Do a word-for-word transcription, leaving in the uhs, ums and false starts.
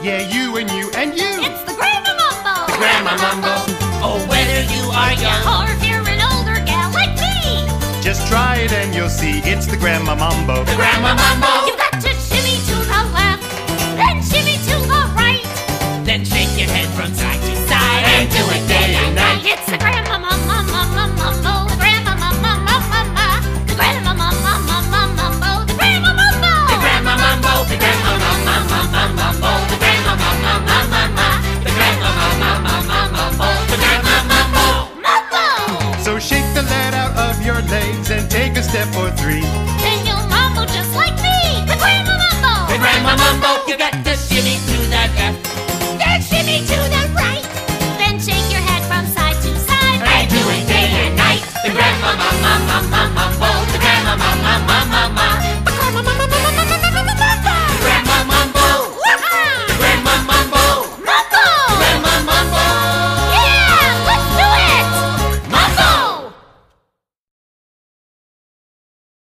Yeah, you and you and you. It's the Grandma Mambo. The Grandma Mambo. Oh, whether you are young Or if you're an older gal like me, Just try it and you'll see it's the Grandma Mambo. the Grandma Mambo. you've got to shimmy to the left, then shimmy to the right. Then shake your head from side to side and do it day and night. It's the Grandma Mambo, Mambo, the Grandma Mambo, the Grandma Mambo, Mambo, the Grandma Mambo. The Grandma Mambo. The Grandma Mambo. The Grandma Mambo. The Grandma Mambo. The Grandma Mambo. Mambo! So shake the lead out of your legs and take a step or three. Then you'll mambo just like me, the Grandma Mambo. The Grandma Mambo. You got to shimmy to the left, Then shimmy to